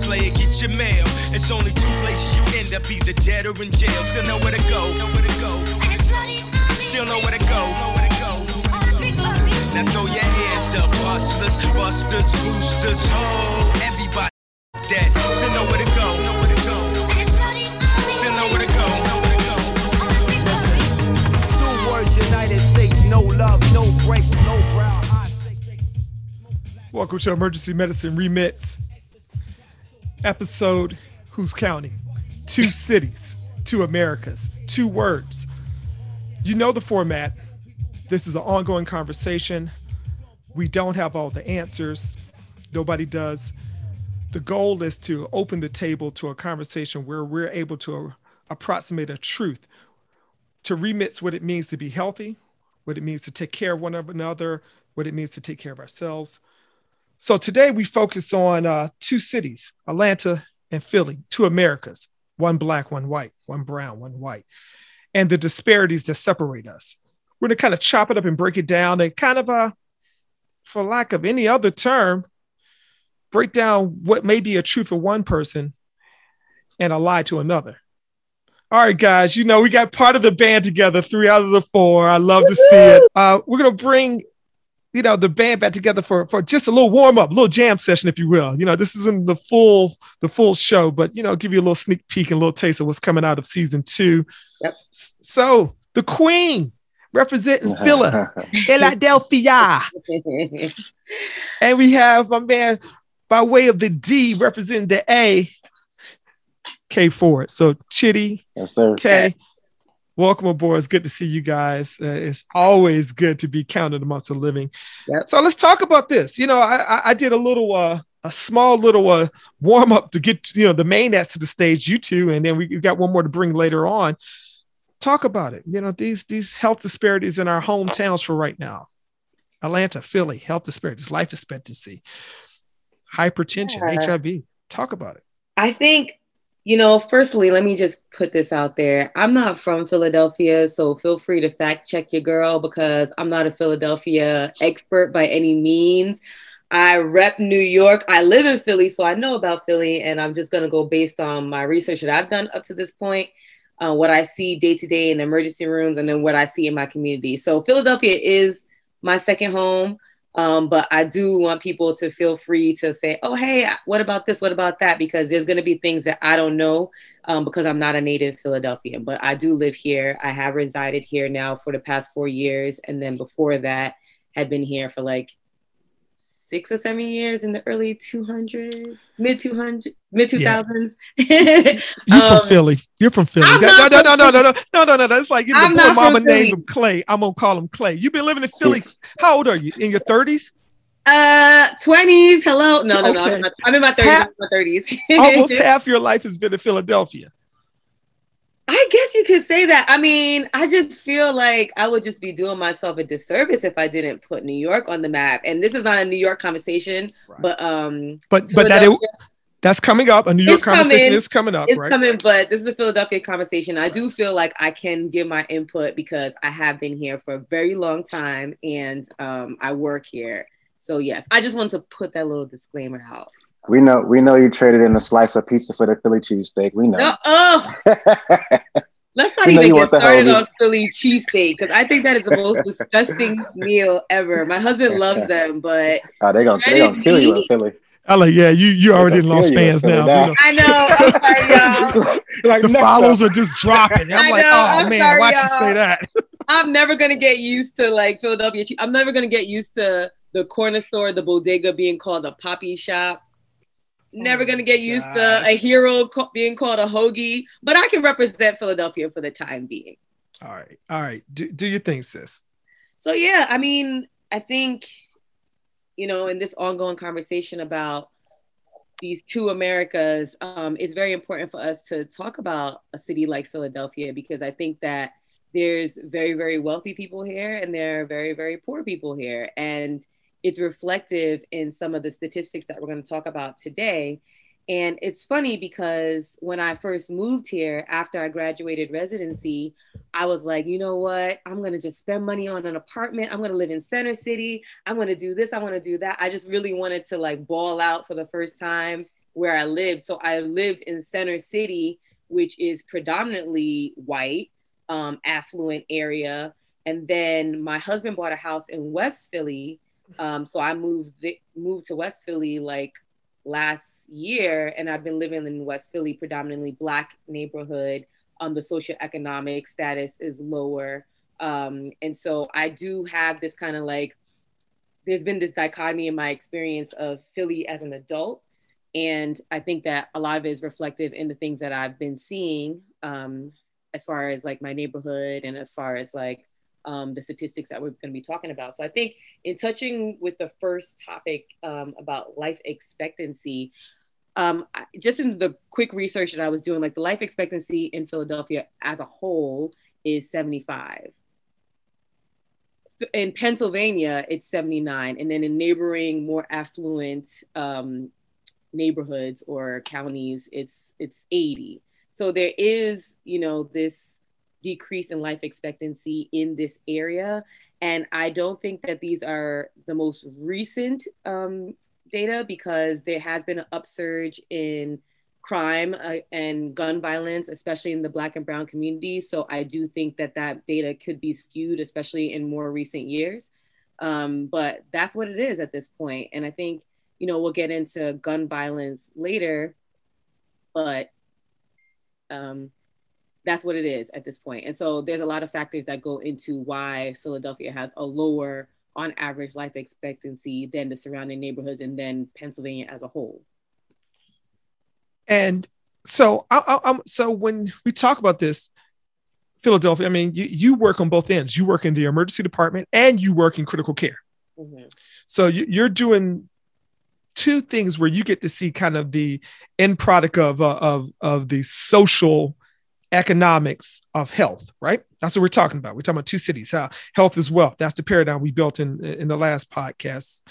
player, get your mail. It's only two places you end up, either dead or in jail. Still know where to go. Still know where to go. Now throw your hands up, hustlers, busters, boosters, ho. Everybody dead. Still know where to go. Still know where to go. Listen, 2 words, United States, no love, no breaks, no brown. Welcome to Emergency Medicine Remix episode, Who's Counting? 2 cities, 2 Americas, 2 words. You know the format. This is an ongoing conversation. We don't have all the answers. Nobody does. The goal is to open the table to a conversation where we're able to approximate a truth, to remix what it means to be healthy, what it means to take care of one another, what it means to take care of ourselves. So today we focus on 2 cities, Atlanta and Philly, 2 Americas, 1 black, 1 white, 1 brown, 1 white, and the disparities that separate us. We're going to kind of chop it up and break it down and kind of, for lack of any other term, break down what may be a truth for one person and a lie to another. All right, guys, you know, we got part of the band together, 3 out of the 4. I love to see it. We're going to bring, you know, the band back together for just a little warm up, a little jam session, if you will. You know, this isn't the full show, but, you know, give you a little sneak peek and a little taste of what's coming out of season 2. Yep. So the Queen representing Philadelphia. And we have my man by way of the D representing the A, K Ford. So Chitty, yes, sir. K, welcome aboard. It's good to see you guys. It's always good to be counted amongst the living. Yep. So let's talk about this. You know, I did a small little warm up to get, you know, the main acts to the stage, you two, and then we got one more to bring later on. Talk about it. You know, these health disparities in our hometowns for right now. Atlanta, Philly, health disparities, life expectancy, hypertension, HIV. Talk about it. I think, you know, firstly, let me just put this out there. I'm not from Philadelphia, so feel free to fact check your girl because I'm not a Philadelphia expert by any means. I rep New York. I live in Philly, so I know about Philly, and I'm just going to go based on my research that I've done up to this point. What I see day to day in the emergency rooms and then what I see in my community. So Philadelphia is my second home, but I do want people to feel free to say, oh, hey, what about this? What about that? Because there's going to be things that I don't know because I'm not a native Philadelphian, but I do live here. I have resided here now for the past 4 years. And then before that, had been here for like 6 or 7 years in the early 200s, mid 2000s. You're from Philly. You're from Philly. No. It's like your poor mama named him Clay. I'm gonna call him Clay. You've been living in Philly. How old are you? In your 30s? 20s. Hello. No. Okay. I'm in my 30s. Almost half your life has been in Philadelphia. I guess you could say that. I mean, I just feel like I would just be doing myself a disservice if I didn't put New York on the map. And this is not a New York conversation, right. but that's coming up. A New York conversation is coming up. It's coming, but this is a Philadelphia conversation. I do feel like I can give my input because I have been here for a very long time and I work here. So yes, I just want to put that little disclaimer out. We know you traded in a slice of pizza for the Philly cheesesteak. We know. Let's not even get started on Philly cheesesteak because I think that is the most disgusting meal ever. My husband loves them, but they're gonna kill you in Philly. I'm like, yeah, you already lost fans now. I know. I'm sorry, y'all. Like the follows are just dropping. I'm like, oh man, why'd you say that? I'm never gonna get used to like Philadelphia. I'm never gonna get used to the corner store, the bodega being called a poppy shop. Never going to get used to a hero being called a hoagie, but I can represent Philadelphia for the time being. All right. Do your thing, sis. So, yeah, I mean, I think, you know, in this ongoing conversation about these 2 Americas, it's very important for us to talk about a city like Philadelphia, because I think that there's very, very wealthy people here and there are very, very poor people here. And it's reflective in some of the statistics that we're going to talk about today. And it's funny because when I first moved here after I graduated residency, I was like, you know what? I'm going to just spend money on an apartment. I'm going to live in Center City. I'm going to do this. I want to do that. I just really wanted to like ball out for the first time where I lived. So I lived in Center City, which is predominantly white, affluent area. And then my husband bought a house in West Philly. So I moved to West Philly like last year, and I've been living in West Philly, predominantly Black neighborhood. The socioeconomic status is lower. And so I do have this kind of like, there's been this dichotomy in my experience of Philly as an adult. And I think that a lot of it is reflective in the things that I've been seeing, as far as like my neighborhood and as far as like the statistics that we're going to be talking about. So I think in touching with the first topic about life expectancy, just in the quick research that I was doing, like the life expectancy in Philadelphia as a whole is 75. In Pennsylvania, it's 79. And then in neighboring, more affluent neighborhoods or counties, it's 80. So there is, this decrease in life expectancy in this area. And I don't think that these are the most recent data, because there has been an upsurge in crime and gun violence, especially in the Black and brown communities. So I do think that that data could be skewed, especially in more recent years. But that's what it is at this point. And I think, we'll get into gun violence later, but that's what it is at this point. And so there's a lot of factors that go into why Philadelphia has a lower on average life expectancy than the surrounding neighborhoods and then Pennsylvania as a whole. And so, so when we talk about this, Philadelphia, I mean, you work on both ends. You work in the emergency department and you work in critical care. Mm-hmm. So you're doing two things where you get to see kind of the end product of the social economics of health, right? That's what we're talking about. We're talking about two cities. Health is wealth. That's the paradigm we built in the last podcast.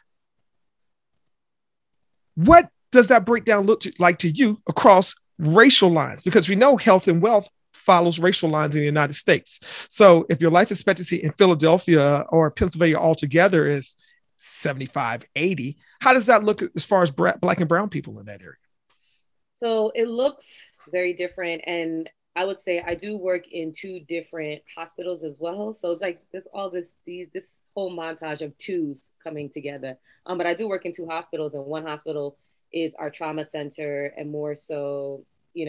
What does that breakdown look like to you across racial lines? Because we know health and wealth follows racial lines in the United States. So if your life expectancy in Philadelphia or Pennsylvania altogether is 75, 80, how does that look as far as Black and brown people in that area? So it looks very different. And I would say I do work in two different hospitals as well. So it's like this whole montage of twos coming together. But I do work in two hospitals, and one hospital is our trauma center, and more so,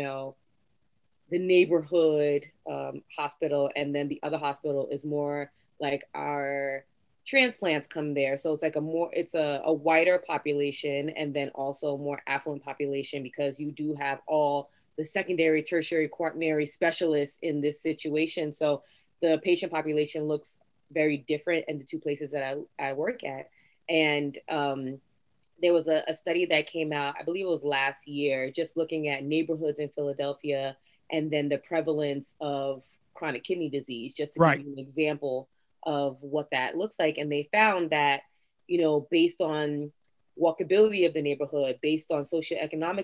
the neighborhood hospital. And then the other hospital is more like our transplants come there. So it's like it's a wider population, and then also more affluent population, because you do have all the secondary, tertiary, quaternary specialists in this situation. So the patient population looks very different in the two places that I work at. And there was a study that came out, I believe it was last year, just looking at neighborhoods in Philadelphia and then the prevalence of chronic kidney disease, just to give you an example of what that looks like. And they found that, based on walkability of the neighborhood, based on socioeconomic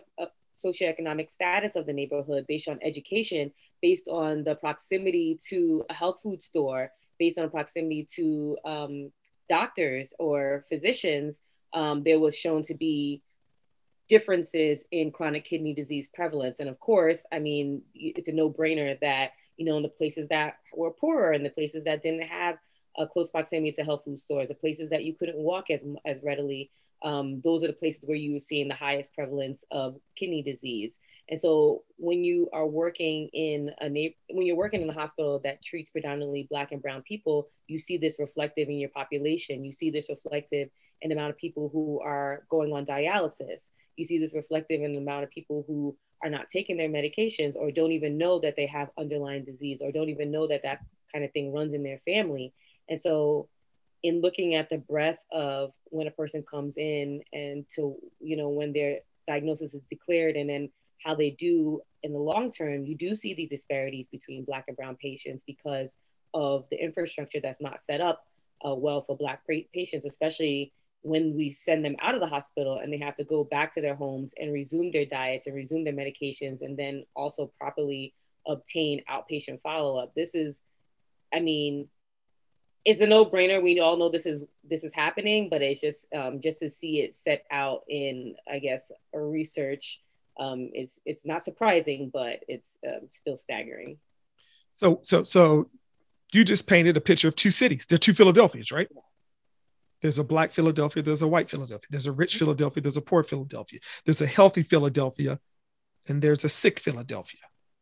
status of the neighborhood, based on education, based on the proximity to a health food store, based on proximity to doctors or physicians, there was shown to be differences in chronic kidney disease prevalence. And of course, I mean, it's a no-brainer that, in the places that were poorer and the places that didn't have a close proximity to health food stores, the places that you couldn't walk as readily, those are the places where you were seeing the highest prevalence of kidney disease. And so when you are working in a hospital that treats predominantly Black and brown people, you see this reflective in your population. You see this reflective in the amount of people who are going on dialysis. You see this reflective in the amount of people who are not taking their medications, or don't even know that they have underlying disease, or don't even know that kind of thing runs in their family. And so in looking at the breadth of when a person comes in and to, when their diagnosis is declared, and then how they do in the long term, you do see these disparities between Black and brown patients because of the infrastructure that's not set up well for Black patients, especially when we send them out of the hospital and they have to go back to their homes and resume their diets and resume their medications, and then also properly obtain outpatient follow-up. This is, it's a no-brainer. We all know this is happening, but it's just to see it set out in, I guess, a research. It's not surprising, but it's still staggering. So you just painted a picture of two cities. They're two Philadelphias, right? There's a Black Philadelphia, there's a white Philadelphia, there's a rich Philadelphia, there's a poor Philadelphia, there's a healthy Philadelphia, and there's a sick Philadelphia.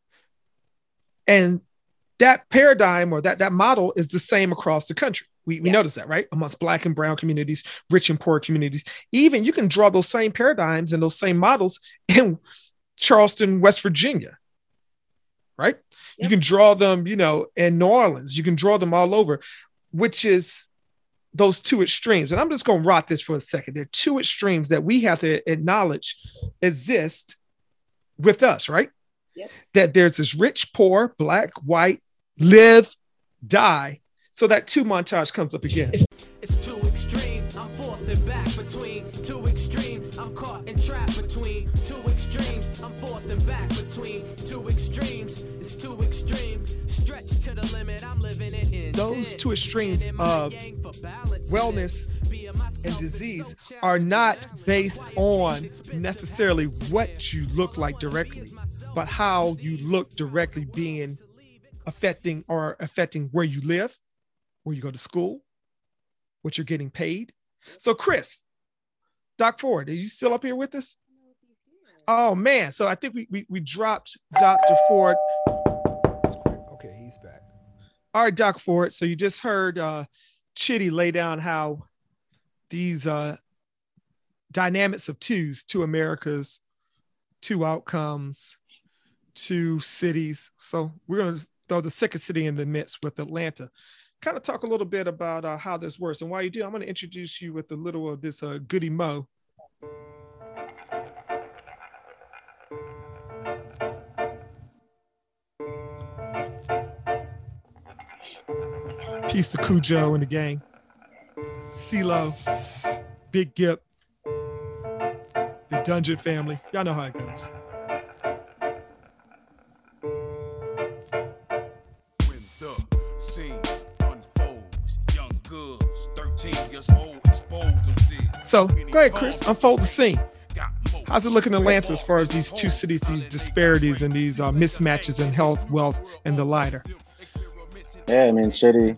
And that paradigm or that model is the same across the country. We notice that, right? Amongst Black and brown communities, rich and poor communities. Even you can draw those same paradigms and those same models in Charleston, West Virginia, right? Yep. You can draw them, in New Orleans. You can draw them all over, which is those two extremes. And I'm just going to rot this for a second. There are two extremes that we have to acknowledge exist with us, right? Yep. That there's this rich, poor, Black, white, live, die. So that two montage comes up again. It's too extreme. I'm forth and back between two extremes. I'm caught and trapped between two extremes. I'm forth and back between two extremes. It's too extreme. Stretch to the limit. I'm living it in. Those two extremes of wellness and disease are not based on necessarily what you look like directly, but how you look directly being affecting where you live, where you go to school, what you're getting paid. So Chris, Doc Ford, are you still up here with us? Oh man, so I think we dropped Dr. Ford. Okay, he's back. All right, Doc Ford. So you just heard Chitty lay down how these dynamics of two Americas, two outcomes, two cities. So we're going to throw the second city in the midst with Atlanta. Kind of talk a little bit about how this works. And while you do, I'm going to introduce you with a little of this Goody Mo. Peace to Cujo and the gang. CeeLo, Big Gip, the Dungeon family. Y'all know how it goes. When the scene unfolds, young girls, 13 years old, exposed themselves. So go ahead, Chris, unfold the scene. How's it looking in Atlanta as far as these two cities, these disparities and these mismatches in health, wealth, and the lighter? Yeah, I mean, Chitty,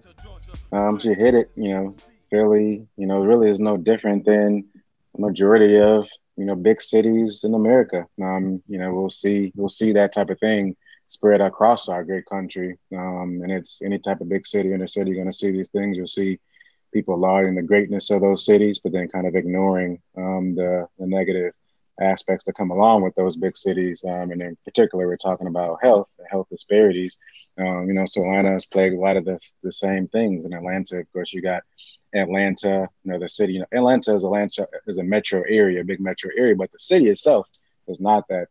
she hit it, Philly, really is no different than the majority of, big cities in America. We'll see that type of thing spread across our great country. And it's any type of big city, inner city, you're going to see these things. You'll see people lauding the greatness of those cities, but then kind of ignoring the negative aspects that come along with those big cities. And in particular, we're talking about health disparities. So Atlanta has plagued a lot of the same things. In Atlanta, of course, you got Atlanta, the city. Atlanta is a metro area, a big metro area, but the city itself is not that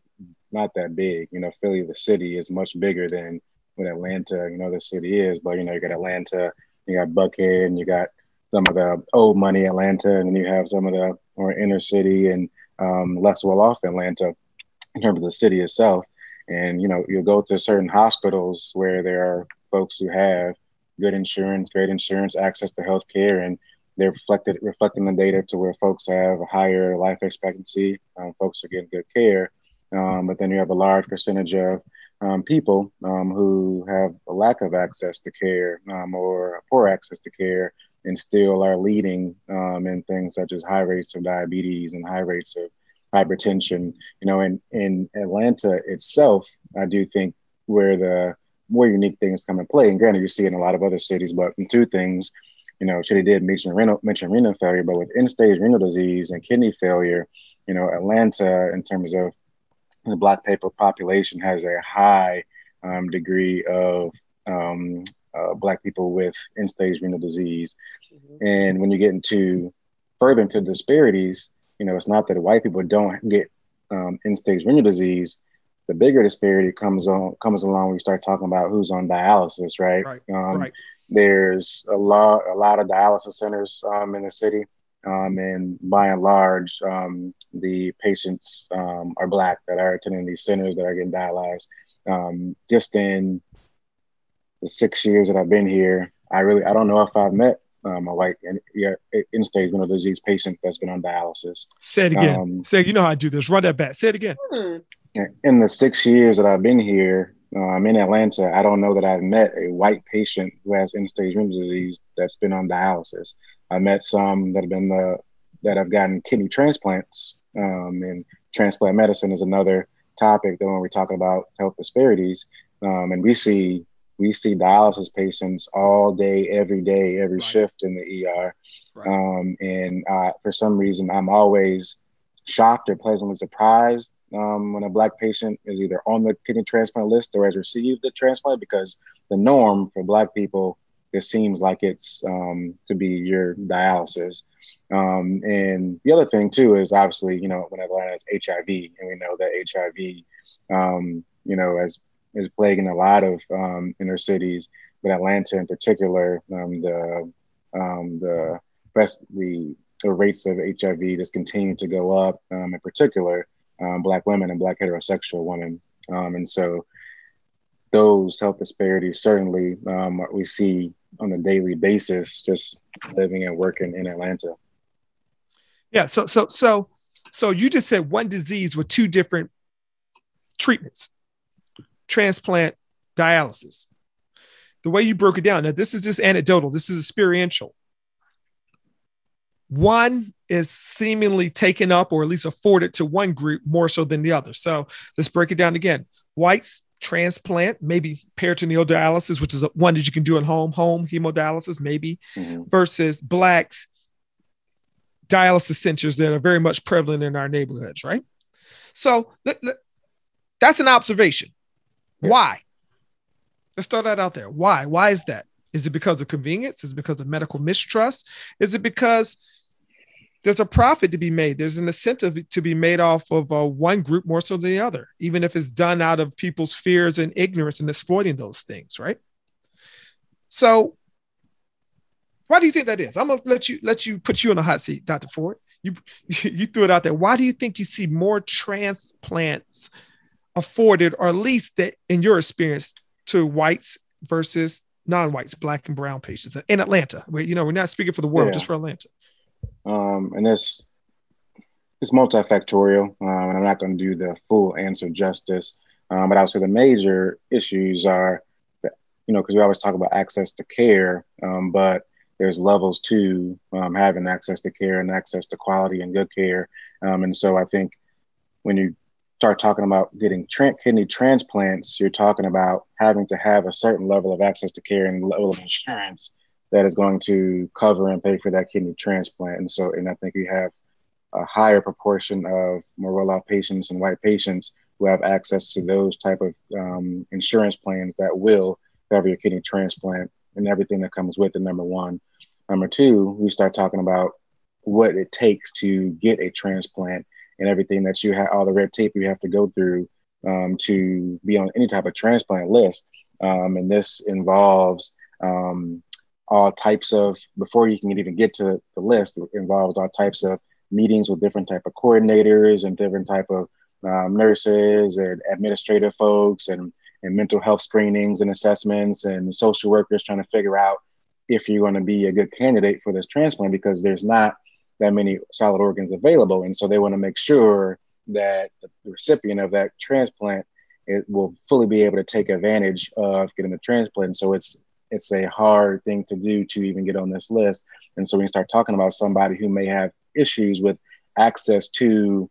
big. Philly, the city, is much bigger than what Atlanta, the city is. But you got Atlanta, you got Buckhead, and you got some of the old money Atlanta, and then you have some of the more inner city and less well-off Atlanta in terms of the city itself. And, you'll go to certain hospitals where there are folks who have good insurance, great insurance, access to health care, and they're reflecting the data to where folks have a higher life expectancy. Folks are getting good care. But then you have a large percentage of people who have a lack of access to care or poor access to care and still are leading in things such as high rates of diabetes and high rates of hypertension. In Atlanta itself, I do think where the more unique things come in play, and granted, you see it in a lot of other cities, but in two things, Chitty did mention renal failure, but with end-stage renal disease and kidney failure, Atlanta, in terms of the Black people population, has a high degree of Black people with end-stage renal disease. Mm-hmm. And when you get further into disparities, it's not that white people don't get end-stage renal disease. The bigger disparity comes along when we start talking about who's on dialysis, right? Right. There's a lot of dialysis centers in the city, and by and large, the patients are Black that are attending these centers that are getting dialyzed. Just in the 6 years that I've been here, I don't know if I've met a white end-stage renal disease patient that's been on dialysis. Say it again. You know how I do this. Run that back. Say it again. In the 6 years that I've been here in Atlanta, I don't know that I've met a white patient who has end-stage renal disease that's been on dialysis. I met some that have gotten kidney transplants, and transplant medicine is another topic that when we're talking about health disparities, and we see dialysis patients all day, every shift in the ER. Right. And for some reason, I'm always shocked or pleasantly surprised when a Black patient is either on the kidney transplant list or has received the transplant, because the norm for Black people, it seems like it's to be your dialysis. And the other thing too is obviously, when Atlanta has HIV, and we know that HIV, is plaguing a lot of inner cities, but Atlanta in particular, the rates of HIV just continue to go up, in particular, Black women and Black heterosexual women. And so those health disparities certainly we see on a daily basis, just living and working in Atlanta. Yeah. So you just said one disease with two different treatments: transplant, dialysis. The way you broke it down, now this is just anecdotal, this is experiential. One is seemingly taken up or at least afforded to one group more so than the other. So let's break it down again. Whites, transplant, maybe peritoneal dialysis, which is one that you can do at home hemodialysis, maybe, versus Blacks, dialysis centers that are very much prevalent in our neighborhoods, right? So that's an observation. Why? Let's throw that out there. Why? Why is that? Is it because of convenience? Is it because of medical mistrust? Is it because there's a profit to be made? There's an incentive to be made off of one group more so than the other, even if it's done out of people's fears and ignorance and exploiting those things, right? So why do you think that is? I'm gonna let you put you on the hot seat, Dr. Ford. You threw it out there. Why do you think you see more transplants afforded, or at least that in your experience, to whites versus non-whites, Black and brown patients in Atlanta? We're not speaking for the world, just for Atlanta. And it's multifactorial, and I'm not going to do the full answer justice. But I would say the major issues are that, because we always talk about access to care, but there's levels to having access to care and access to quality and good care. And so I think when you start talking about getting kidney transplants, you're talking about having to have a certain level of access to care and level of insurance that is going to cover and pay for that kidney transplant. And I think we have a higher proportion of more well-off patients and white patients who have access to those type of insurance plans that will cover your kidney transplant and everything that comes with it, number one. Number two, we start talking about what it takes to get a transplant and everything that you have, all the red tape you have to go through to be on any type of transplant list. And this involves all types of, before you can even get to the list, it involves all types of meetings with different type of coordinators and different type of nurses and administrative folks and mental health screenings and assessments and social workers trying to figure out if you're going to be a good candidate for this transplant, because there's not that many solid organs available. And so they want to make sure that the recipient of that transplant will fully be able to take advantage of getting the transplant. And so it's a hard thing to do to even get on this list. And so when you start talking about somebody who may have issues with access to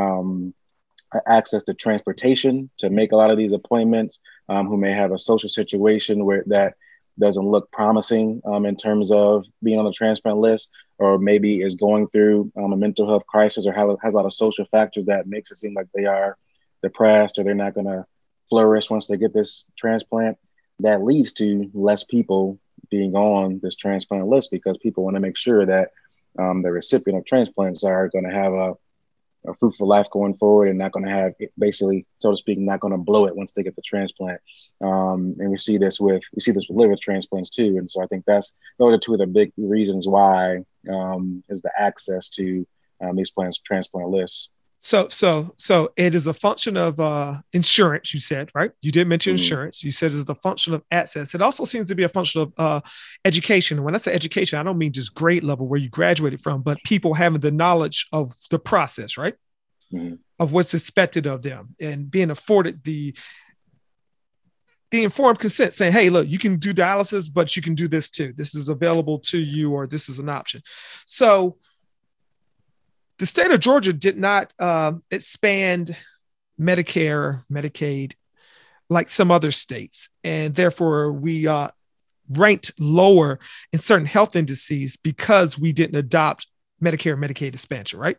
transportation to make a lot of these appointments, who may have a social situation where that doesn't look promising in terms of being on the transplant list, or maybe is going through a mental health crisis, or has a lot of social factors that makes it seem like they are depressed or they're not going to flourish once they get this transplant, that leads to less people being on this transplant list, because people want to make sure that the recipient of transplants are going to have a fruitful life going forward and not going to have, basically, so to speak, not going to blow it once they get the transplant. And we see this with liver transplants too. And so I think those are two of the big reasons why is the access to these transplant lists. So it is a function of insurance, you said, right? You did mention insurance. You said it's a function of access. It also seems to be a function of education. And when I say education, I don't mean just grade level where you graduated from, but people having the knowledge of the process, right? Of what's expected of them and being afforded the informed consent, saying, hey, look, you can do dialysis, but you can do this too. This is available to you, or this is an option. So the state of Georgia did not expand Medicare, Medicaid like some other states. And therefore, we ranked lower in certain health indices because we didn't adopt Medicare, Medicaid expansion, right?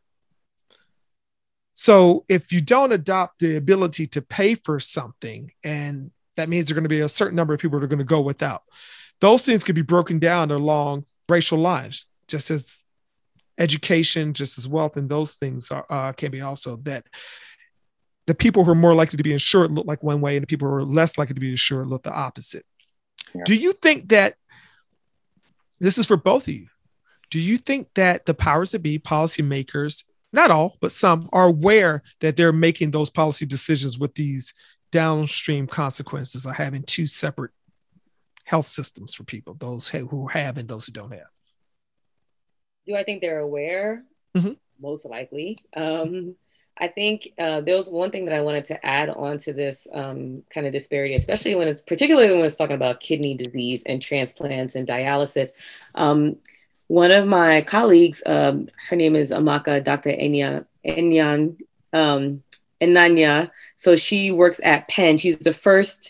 So if you don't adopt the ability to pay for something, and that means there's going to be a certain number of people that are going to go without, those things could be broken down along racial lines, just as education, just as wealth, and those things can be also that the people who are more likely to be insured look like one way and the people who are less likely to be insured look the opposite. Yeah. Do you think that, this is for both of you, do you think that the powers that be, policymakers, not all, but some, are aware that they're making those policy decisions with these downstream consequences of having two separate health systems for people, those who have and those who don't have? Do I think they're aware? Most likely. I think there was one thing that I wanted to add on to this kind of disparity, especially particularly when it's talking about kidney disease and transplants and dialysis. One of my colleagues, her name is Amaka, Dr. Enanya. So she works at Penn. She's the first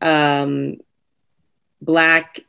Black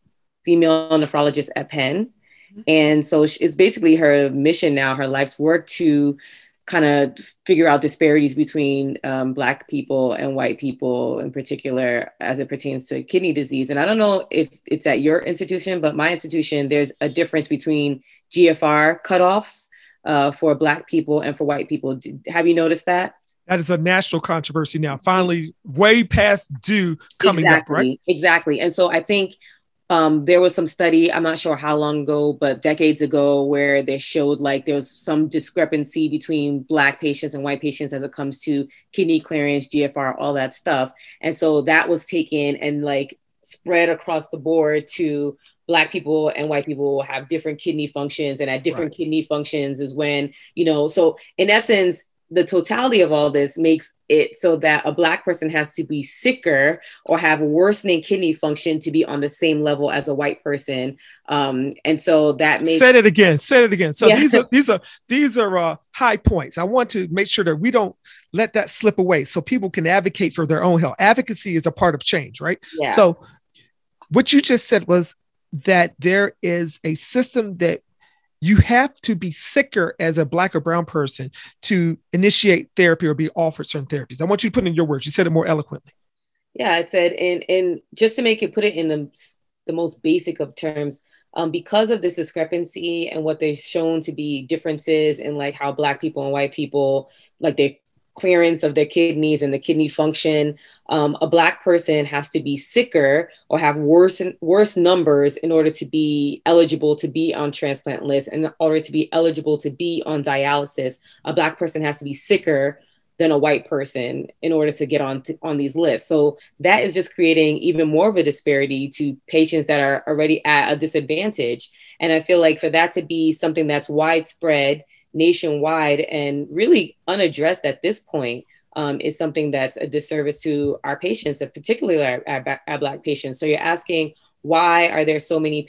female nephrologist at Penn. And so it's basically her mission now, her life's work, to kind of figure out disparities between Black people and white people in particular as it pertains to kidney disease. And I don't know if it's at your institution, but my institution, there's a difference between GFR cutoffs for Black people and for white people. Have you noticed that? That is a national controversy now, finally way past due coming up, right? Exactly. And so I think there was some study, I'm not sure how long ago, but decades ago, where they showed like there was some discrepancy between Black patients and white patients as it comes to kidney clearance, GFR, all that stuff. And so that was taken and like spread across the board to Black people and white people have different kidney functions, and at different kidney functions is when, so in essence, the totality of all this makes it so that a Black person has to be sicker or have worsening kidney function to be on the same level as a white person. And so that makes— Say it again. So yeah. these are high points. I want to make sure that we don't let that slip away so people can advocate for their own health. Advocacy is a part of change, right? Yeah. So what you just said was that there is a system that you have to be sicker as a Black or brown person to initiate therapy or be offered certain therapies. I want you to put it in your words. You said it more eloquently. Yeah, it said, and just to put it in the most basic of terms, because of this discrepancy and what they've shown to be differences in like how Black people and white people, like their clearance of their kidneys and the kidney function, a Black person has to be sicker or have worse numbers in order to be eligible to be on transplant lists. And in order to be eligible to be on dialysis, a Black person has to be sicker than a white person in order to get on these lists. So that is just creating even more of a disparity to patients that are already at a disadvantage. And I feel like for that to be something that's widespread nationwide and really unaddressed at this point is something that's a disservice to our patients, and particularly our Black patients. So you're asking, why are there so many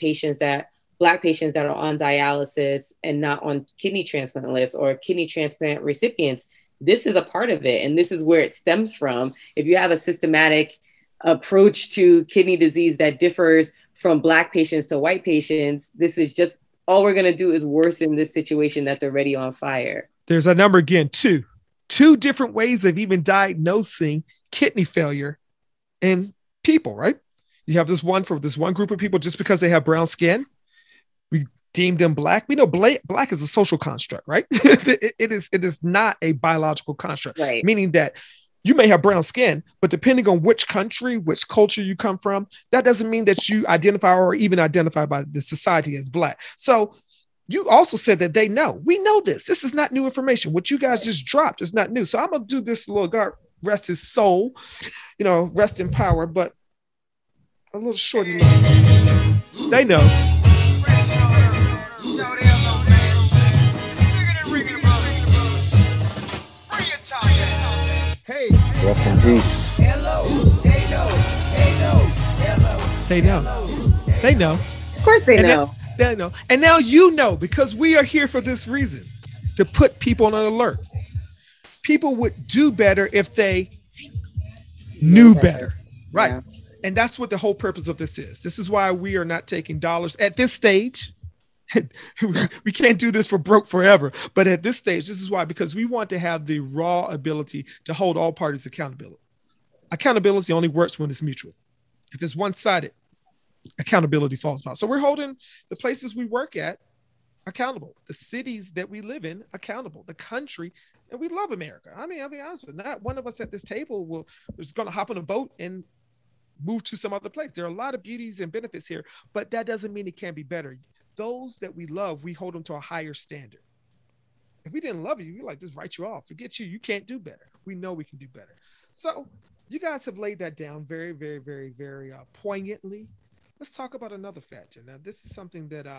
Black patients that are on dialysis and not on kidney transplant lists or kidney transplant recipients? This is a part of it. And this is where it stems from. If you have a systematic approach to kidney disease that differs from Black patients to white patients, this is just all we're going to do is worsen this situation that's already on fire. There's a number again, two different ways of even diagnosing kidney failure in people, right? You have this one for this one group of people, just because they have brown skin, we deem them Black. We know Black is a social construct, right? It is not a biological construct, right? Meaning that you may have brown skin, but depending on which country, which culture you come from, that doesn't mean that you identify or even identify by the society as Black. So You also said that they know. We know this. This is not new information. What you guys just dropped is not new. So I'm gonna do this little guard, rest his soul, rest in power, but a little shorty. They know. Hey, Rest in peace. They know. They know. Of course they know. They know. And now you know, because we are here for this reason, to put people on an alert. People would do better if they knew better. Right. Yeah. And that's what the whole purpose of this is. This is why we are not taking dollars at this stage. We can't do this for broke forever. But at this stage, this is why, because we want to have the raw ability to hold all parties accountable. Accountability only works when it's mutual. If it's one-sided, accountability falls apart. So we're holding the places we work at accountable, the cities that we live in accountable, the country, and we love America. I mean, I'll be honest with you, not one of us at this table is going to hop on a boat and move to some other place. There are a lot of beauties and benefits here, but that doesn't mean it can't be better. Those that we love, we hold them to a higher standard. If we didn't love you, we like just write you off. Forget you. You can't do better. We know we can do better. So you guys have laid that down very, very, very, very poignantly. Let's talk about another factor. Now, this is something that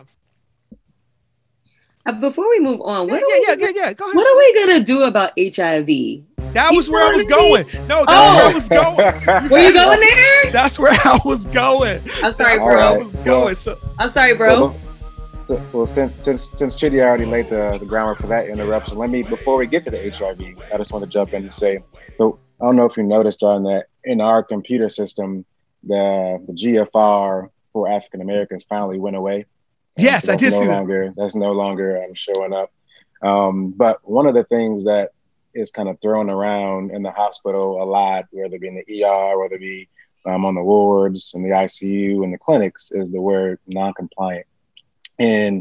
before we move on, Go ahead. What are we gonna do about HIV? That was where I was going. No, that's where I was going. Were you going there? That's where I was going. I'm sorry, That's bro. where I was going. I'm sorry, bro. Well, since Chitty already laid the groundwork for that interruption, before we get to the HIV, I just want to jump in and say, so I don't know if you noticed, John, that in our computer system, the GFR for African Americans finally went away. Yes, so I did see that. That's no longer showing up. But one of the things that is kind of thrown around in the hospital a lot, whether it be in the ER, whether it be on the wards, in the ICU, in the clinics, is the word non-compliant. And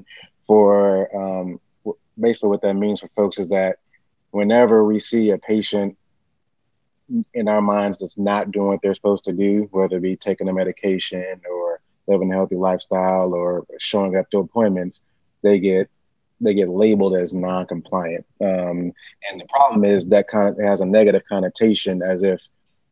for basically what that means for folks is that whenever we see a patient in our minds that's not doing what they're supposed to do, whether it be taking a medication or living a healthy lifestyle or showing up to appointments, they get labeled as non-compliant. And the problem is that kind of has a negative connotation, as if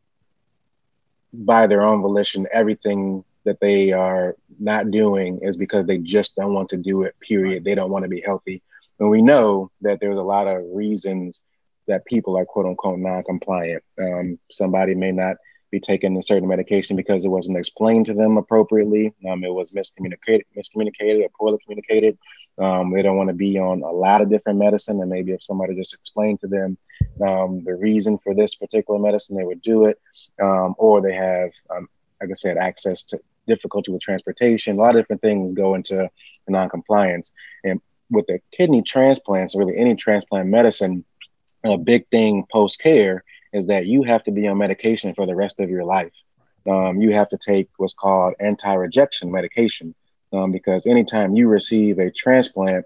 by their own volition, everything that they are not doing is because they just don't want to do it, period. They don't want to be healthy. And we know that there's a lot of reasons that people are quote unquote non-compliant. Somebody may not be taking a certain medication because it wasn't explained to them appropriately. It was miscommunicated or poorly communicated. They don't want to be on a lot of different medicine. And maybe if somebody just explained to them the reason for this particular medicine, they would do it. Or they have, like I said, access to difficulty with transportation. A lot of different things go into non-compliance. And with the kidney transplants, really any transplant medicine, a big thing post-care is that you have to be on medication for the rest of your life. You have to take what's called anti-rejection medication because anytime you receive a transplant,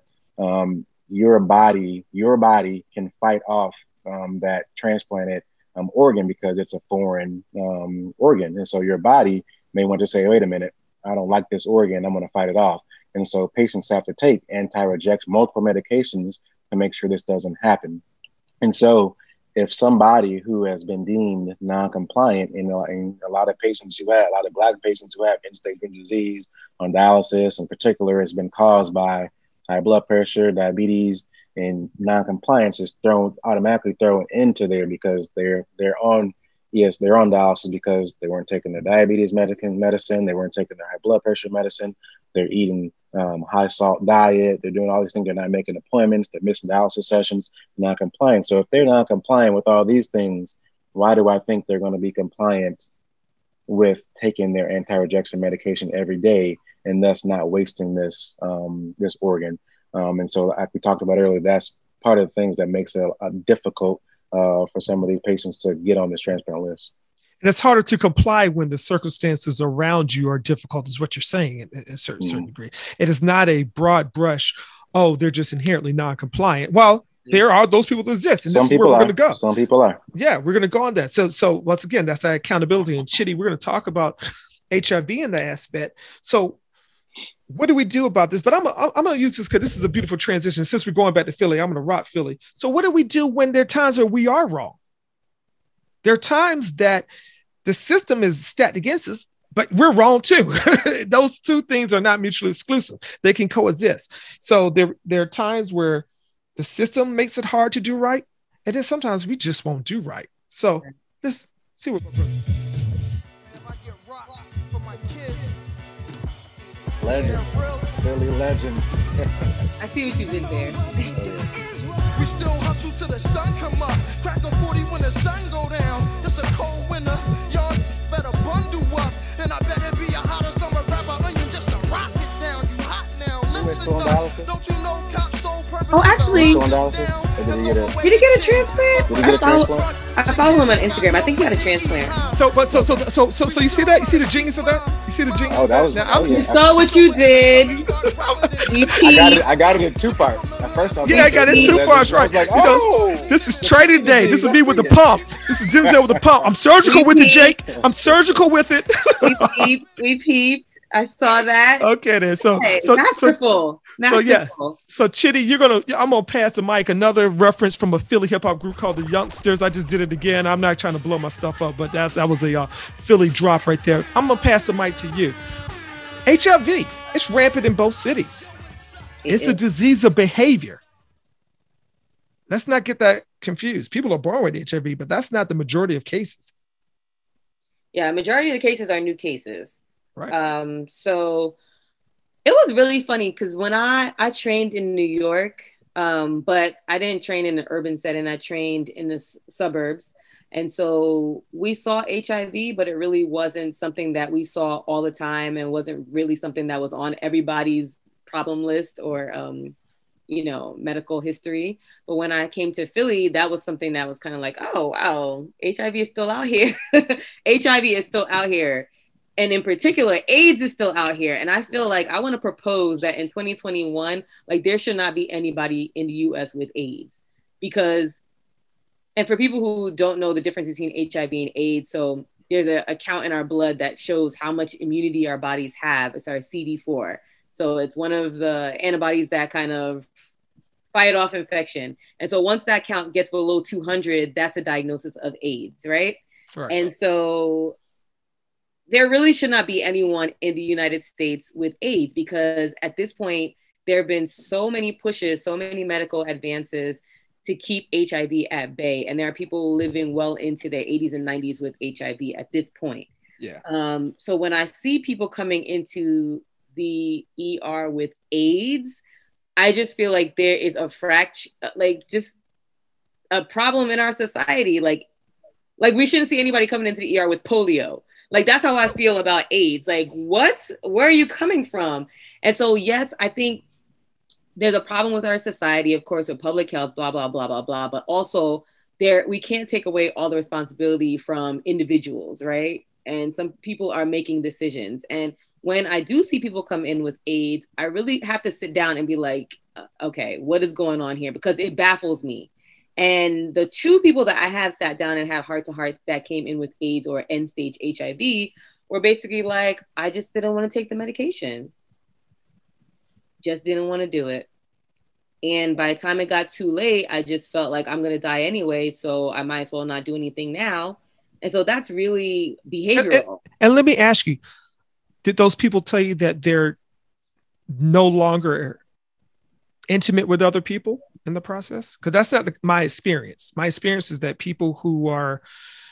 your body can fight off that transplanted organ because it's a foreign organ. And so your body may want to say, wait a minute, I don't like this organ, I'm going to fight it off. And so patients have to take anti-rejection, multiple medications to make sure this doesn't happen. And so if somebody who has been deemed non-compliant, and a lot of patients a lot of Black patients who have end-stage renal disease on dialysis in particular has been caused by high blood pressure, diabetes, and non-compliance is automatically thrown into there because they're on dialysis because they weren't taking their diabetes medicine, they weren't taking their high blood pressure medicine, they're eating high salt diet, they're doing all these things, they're not making appointments, they're missing dialysis sessions, non-compliant. So if they're not compliant with all these things, why do I think they're going to be compliant with taking their anti-rejection medication every day and thus not wasting this organ? And so like we talked about earlier, that's part of the things that makes it difficult for some of these patients to get on this transplant list. And it's harder to comply when the circumstances around you are difficult, is what you're saying in a certain degree. It is not a broad brush, oh, they're just inherently non-compliant. Well, there are those people that exist, and this is where we're going to go. Some people are. Yeah, we're going to go on that. So once again, that's that accountability. And Chitty, we're going to talk about HIV in that aspect. So what do we do about this? But I'm going to use this because this is a beautiful transition. Since we're going back to Philly, I'm going to rock Philly. So what do we do when there are times where we are wrong? There are times that the system is stacked against us, but we're wrong too. Those two things are not mutually exclusive. They can coexist. So there are times where the system makes it hard to do right, and then sometimes we just won't do right. So let's see what. Legend. Philly legend. I see what you did there. We still hustle till the sun come up. Crack a 40 when the sun go down. It's a cold winter. Y'all better bundle up. And I better be a hotter summer rapper onion just to rock it down. You hot now. Listen up. Don't you know cops so purpose? Oh, actually, did he get a transplant? I follow him on Instagram. I think he got a transplant. So you see that? You see the genius of that? You see the genius? Oh, that was. You saw what you did. I got it in two parts. At first, I got it in two parts. Right. Like, this is trading day. This is me with the pump. This is Denzel with the pump. I'm surgical with it, Jake. I'm surgical with it. We peeped. I saw that. Okay, then. Masterful. So Chitty, I'm gonna pass the mic. Another reference from a Philly hip hop group called the Youngsters. I just did it again. I'm not trying to blow my stuff up, but that was a Philly drop right there. I'm gonna pass the mic to you. HIV, it's rampant in both cities. It's a disease of behavior. Let's not get that confused. People are born with HIV, but that's not the majority of cases. Yeah, majority of the cases are new cases. Right. So it was really funny because when I trained in New York, but I didn't train in an urban setting. I trained in the suburbs. And so we saw HIV, but it really wasn't something that we saw all the time and wasn't really something that was on everybody's problem list or, medical history. But when I came to Philly, that was something that was kind of like, oh, wow, HIV is still out here. HIV is still out here. And in particular, AIDS is still out here. And I feel like I want to propose that in 2021, like there should not be anybody in the US with AIDS because, and for people who don't know the difference between HIV and AIDS, so there's a count in our blood that shows how much immunity our bodies have. It's our CD4. So it's one of the antibodies that kind of fight off infection. And so once that count gets below 200, that's a diagnosis of AIDS, right? Right. And so there really should not be anyone in the United States with AIDS because at this point, there have been so many pushes, so many medical advances to keep HIV at bay. And there are people living well into their 80s and 90s with HIV at this point. Yeah. So when I see people coming into the ER with AIDS, I just feel like there is a just a problem in our society. Like we shouldn't see anybody coming into the ER with polio. Like, that's how I feel about AIDS. Like, what? Where are you coming from? And so, yes, I think there's a problem with our society, of course, with public health, blah, blah, blah, blah, blah. But also, we can't take away all the responsibility from individuals, right? And some people are making decisions. And when I do see people come in with AIDS, I really have to sit down and be like, okay, what is going on here? Because it baffles me. And the two people that I have sat down and had heart to heart that came in with AIDS or end stage HIV were basically like, I just didn't want to take the medication. Just didn't want to do it. And by the time it got too late, I just felt like I'm going to die anyway. So I might as well not do anything now. And so that's really behavioral. And let me ask you, did those people tell you that they're no longer intimate with other people in the process? Because that's not my experience. My experience is that people who are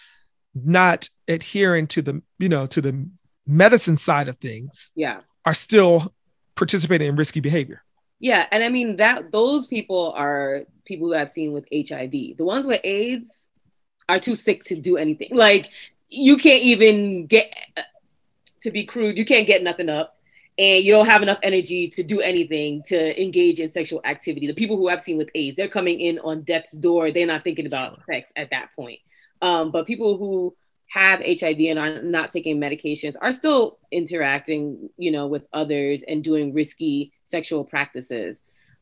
not adhering to the, to the medicine side of things, are still participating in risky behavior. Yeah, and I mean those people are people who I've seen with HIV. The ones with AIDS are too sick to do anything. Like, you can't even get, to be crude, you can't get nothing up. And you don't have enough energy to do anything to engage in sexual activity. The people who I've seen with AIDS, they're coming in on death's door. They're not thinking about sex at that point. But people who have HIV and are not taking medications are still interacting, with others and doing risky sexual practices.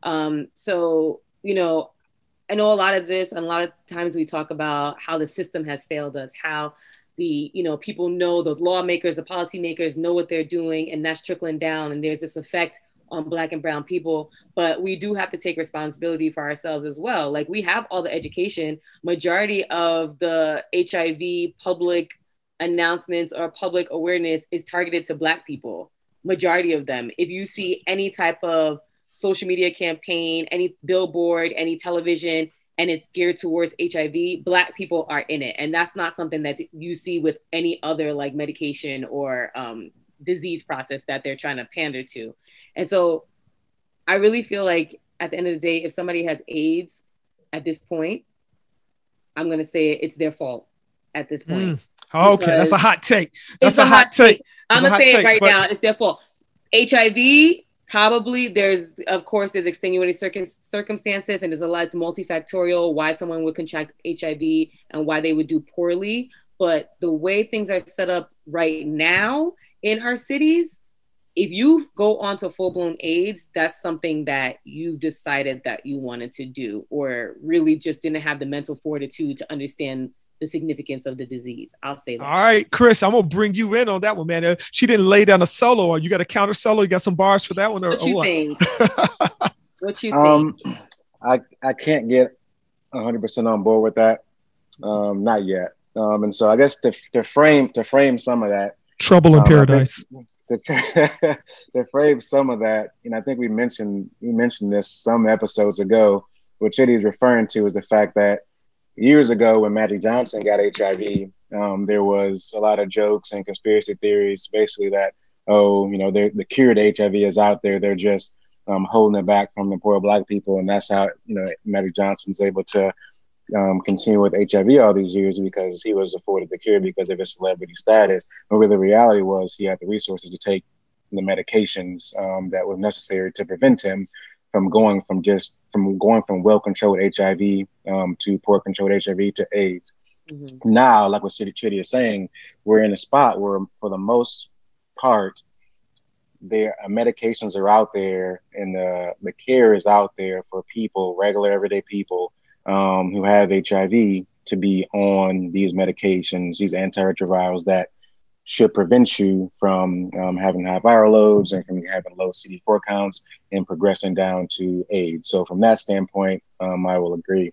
So, I know a lot of this, and a lot of times we talk about how the system has failed us, how the, you know, people know, the lawmakers, the policymakers know what they're doing, and that's trickling down, and there's this effect on Black and brown people. But we do have to take responsibility for ourselves as well. Like, we have all the education. Majority of the HIV public announcements or public awareness is targeted to Black people. Majority of them. If you see any type of social media campaign, any billboard, any television, and it's geared towards HIV, Black people are in it. And that's not something that you see with any other like medication or disease process that they're trying to pander to. And so I really feel like at the end of the day, if somebody has AIDS at this point, I'm going to say it's their fault at this point. Okay, that's a hot take. That's It's a hot take. I'm That's going a to say hot it right take, now. It's their fault. HIV, probably there's extenuating circumstances, and there's a lot, it's multifactorial why someone would contract HIV and why they would do poorly. But the way things are set up right now in our cities, if you go on to full-blown AIDS, that's something that you decided that you wanted to do, or really just didn't have the mental fortitude to understand the significance of the disease. I'll say that. All right, Chris, I'm gonna bring you in on that one, man. She didn't lay down a solo, or you got a counter solo. You got some bars for that one, or What you what? think? What you think? I can't get 100% on board with that. Not yet. And so I guess to frame some of that, Trouble in Paradise. To frame some of that, and I think we mentioned this some episodes ago. What Chitty is referring to is the fact that years ago, when Magic Johnson got HIV, there was a lot of jokes and conspiracy theories, basically that, the cure to HIV is out there. They're just holding it back from the poor Black people, and that's how Magic Johnson's able to continue with HIV all these years, because he was afforded the cure because of his celebrity status. But really, the reality was he had the resources to take the medications that were necessary to prevent him from going from well-controlled HIV to poor-controlled HIV to AIDS. Mm-hmm. Now, like what Chitty is saying, we're in a spot where, for the most part, their medications are out there, and the care is out there for people, regular everyday people who have HIV, to be on these medications, these antiretrovirals that should prevent you from having high viral loads and from having low CD4 counts and progressing down to AIDS. So from that standpoint, I will agree.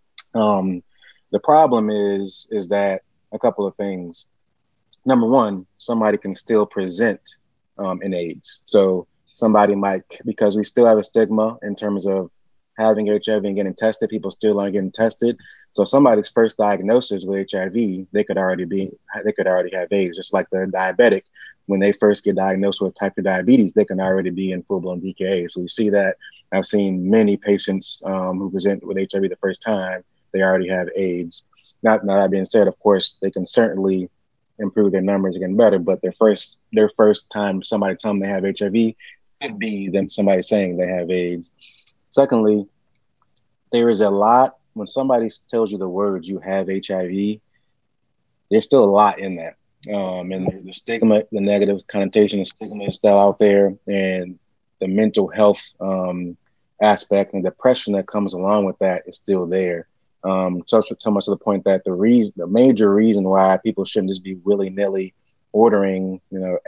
The problem is that a couple of things. Number one, somebody can still present in AIDS. So somebody might, because we still have a stigma in terms of having HIV and getting tested, people still aren't getting tested. So somebody's first diagnosis with HIV, they could already have AIDS, just like the diabetic. When they first get diagnosed with type 2 diabetes, they can already be in full-blown DKA. So we see that. I've seen many patients who present with HIV the first time, they already have AIDS. Now that being said, of course, they can certainly improve their numbers again better, but their first time somebody tell them they have HIV could be them somebody saying they have AIDS. Secondly, there is a lot, when somebody tells you the words you have HIV, there's still a lot in that. And the stigma, the negative connotation, the stigma is still out there, and the mental health aspect and depression that comes along with that is still there. So much to the point that the major reason why people shouldn't just be willy-nilly ordering,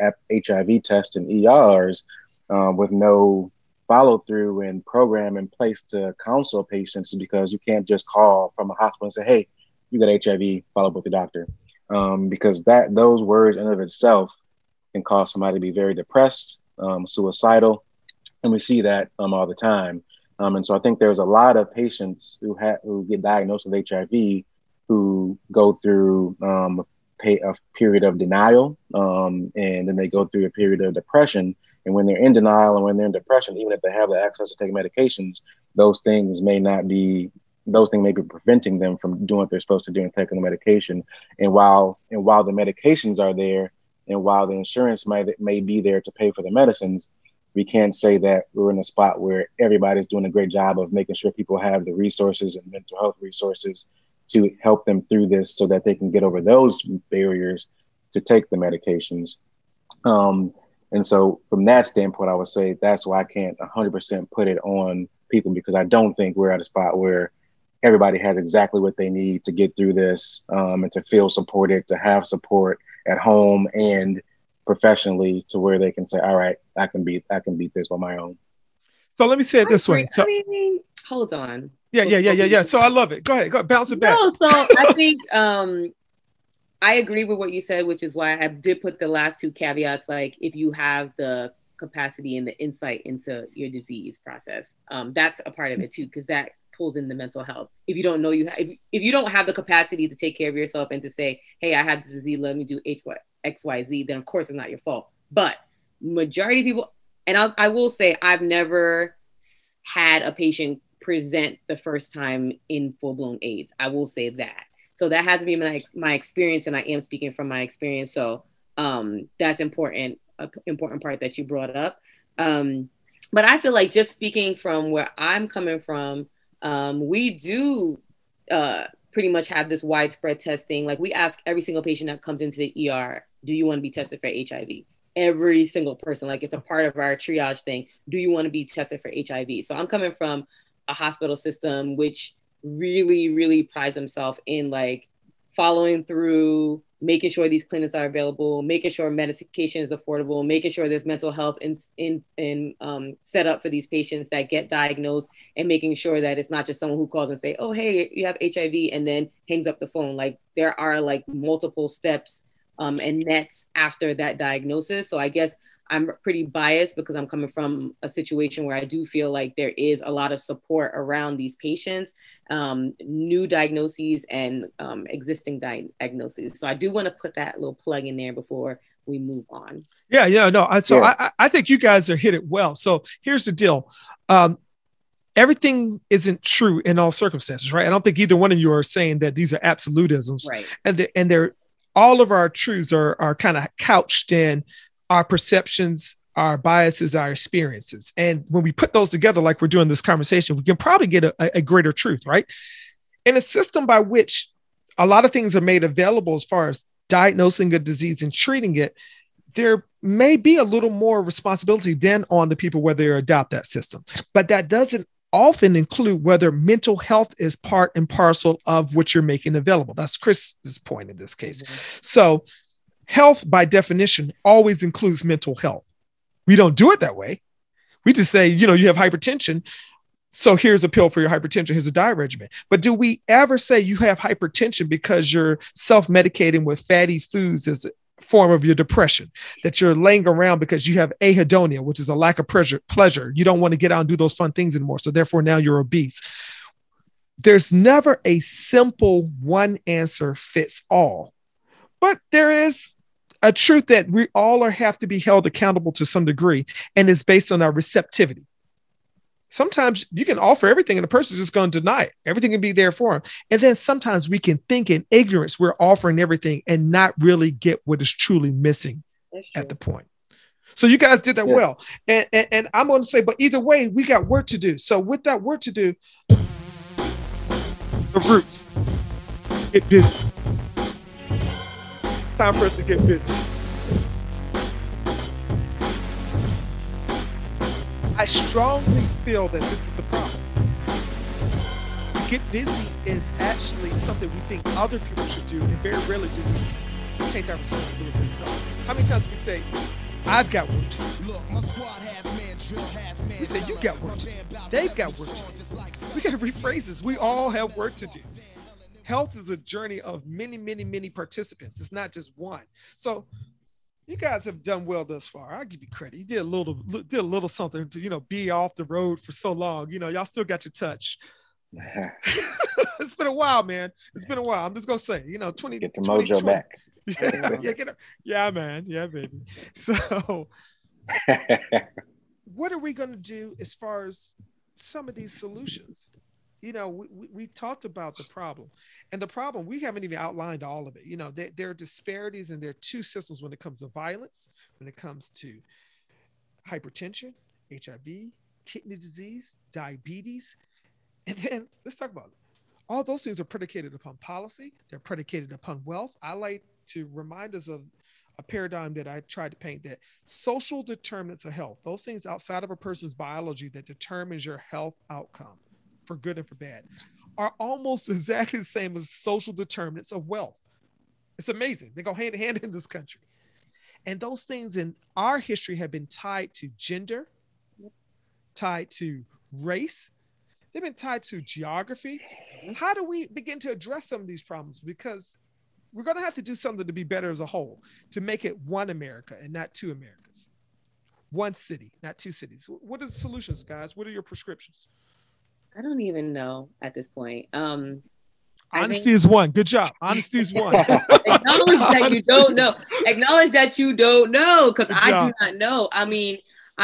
HIV tests and ERs with no follow through and program in place to counsel patients, is because you can't just call from a hospital and say, hey, you got HIV, follow up with the doctor. Because those words in and of itself can cause somebody to be very depressed, suicidal. And we see that all the time. And so I think there's a lot of patients who get diagnosed with HIV who go through a period of denial, and then they go through a period of depression. And when they're in denial and when they're in depression, even if they have the access to take medications, those things may be preventing them from doing what they're supposed to do and taking the medication. And while the medications are there, and while the insurance may be there to pay for the medicines, we can't say that we're in a spot where everybody's doing a great job of making sure people have the resources and mental health resources to help them through this so that they can get over those barriers to take the medications. And so from that standpoint, I would say that's why I can't 100% put it on people, because I don't think we're at a spot where everybody has exactly what they need to get through this, and to feel supported, to have support at home and professionally, to where they can say, all right, I can beat this by my own. So let me say it this way. So, hold on. Yeah. So I love it. Go ahead, bounce it back. No, so I think I agree with what you said, which is why I did put the last two caveats, like if you have the capacity and the insight into your disease process, that's a part of it too, because that pulls in the mental health. If you don't know if you don't have the capacity to take care of yourself and to say, hey, I have the disease, let me do XYZ, then of course it's not your fault. But majority of people, and I will say, I've never had a patient present the first time in full-blown AIDS. I will say that. So that has to be my experience, and I am speaking from my experience. So that's important, an important part that you brought up. But I feel like, just speaking from where I'm coming from, we do pretty much have this widespread testing. Like, we ask every single patient that comes into the ER, do you want to be tested for HIV? Every single person, like, it's a part of our triage thing. Do you want to be tested for HIV? So I'm coming from a hospital system which really, really prides himself in like following through, making sure these clinics are available, making sure medication is affordable, making sure there's mental health in set up for these patients that get diagnosed, and making sure that it's not just someone who calls and say, oh, hey, you have HIV, and then hangs up the phone. Like, there are like multiple steps and nets after that diagnosis. So I guess I'm pretty biased because I'm coming from a situation where I do feel like there is a lot of support around these patients, new diagnoses and existing diagnoses. So I do want to put that little plug in there before we move on. I think you guys are hit it well. So here's the deal. Everything isn't true in all circumstances, right? I don't think either one of you are saying that these are absolutisms, right? And they're all of our truths are kind of couched in our perceptions, our biases, our experiences. And when we put those together, like we're doing this conversation, we can probably get a greater truth, right? In a system by which a lot of things are made available as far as diagnosing a disease and treating it, there may be a little more responsibility then on the people whether they adopt that system. But that doesn't often include whether mental health is part and parcel of what you're making available. That's Chris's point in this case. Mm-hmm. So health, by definition, always includes mental health. We don't do it that way. We just say, you have hypertension, so here's a pill for your hypertension, here's a diet regimen. But do we ever say you have hypertension because you're self-medicating with fatty foods as a form of your depression, that you're laying around because you have ahedonia, which is a lack of pleasure. You don't want to get out and do those fun things anymore, so therefore now you're obese. There's never a simple one answer fits all. But there is a truth that we all have to be held accountable to some degree, and it's based on our receptivity. Sometimes you can offer everything and the person's just going to deny it. Everything can be there for them. And then sometimes we can think in ignorance we're offering everything and not really get what is truly missing at the point. So you guys did that well. And I'm going to say, but either way, we got work to do. So with that work to do, the roots, get busy. Time for us to get busy. I strongly feel that this is the problem. Get busy is actually something we think other people should do, and very rarely do we take that responsibility ourselves. How many times do we say, I've got work to do? We say, you got work to do. They've got work to do. We got to rephrase this. We all have work to do. Health is a journey of many, many, many participants. It's not just one. So you guys have done well thus far. I'll give you credit. You did a little something to, be off the road for so long. Y'all still got your touch. It's been a while, man. It's been a while. I'm just going to say, 20. Get the mojo back. Yeah, man. Yeah, baby. So what are we going to do as far as some of these solutions? We talked about the problem, and the problem, we haven't even outlined all of it. There are disparities, and there are two systems when it comes to violence, when it comes to hypertension, HIV, kidney disease, diabetes. And then let's talk about it. All those things are predicated upon policy. They're predicated upon wealth. I like to remind us of a paradigm that I tried to paint, that social determinants of health, those things outside of a person's biology that determines your health outcome, for good and for bad, are almost exactly the same as social determinants of wealth. It's amazing. They go hand in hand in this country. And those things in our history have been tied to gender, tied to race. They've been tied to geography. How do we begin to address some of these problems? Because we're going to have to do something to be better as a whole, to make it one America and not two Americas. One city, not two cities. What are the solutions, guys? What are your prescriptions? I don't even know at this point. Honesty is one. Good job. Honesty is one. Acknowledge that you don't know. Acknowledge that you don't know, because I do not know. I mean,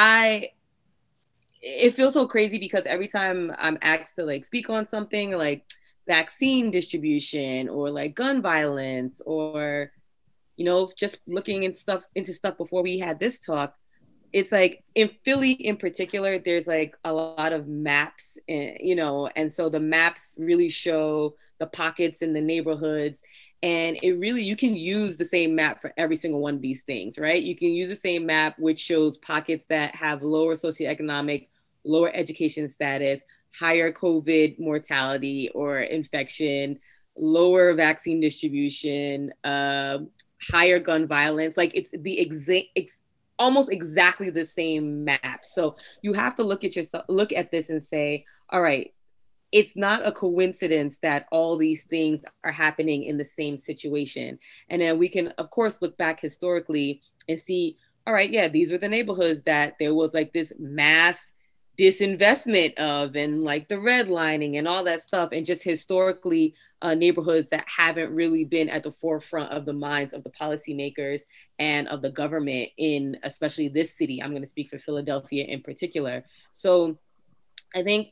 it feels so crazy because every time I'm asked to like speak on something like vaccine distribution or like gun violence or, you know, just looking into stuff before we had this talk, it's like in Philly in particular, there's like a lot of maps, you know, and so the maps really show the pockets in the neighborhoods. And it really, you can use the same map for every single one of these things, right? You can use the same map, which shows pockets that have lower socioeconomic, lower education status, higher COVID mortality or infection, lower vaccine distribution, higher gun violence. Like it's the almost exactly the same map. So you have to look at this and say, all right, it's not a coincidence that all these things are happening in the same situation. And then we can, of course, look back historically and see, all right, yeah, these were the neighborhoods that there was like this mass disinvestment of, and like the redlining and all that stuff, and just historically neighborhoods that haven't really been at the forefront of the minds of the policymakers and of the government in especially this city. I'm going to speak for Philadelphia in particular. So I think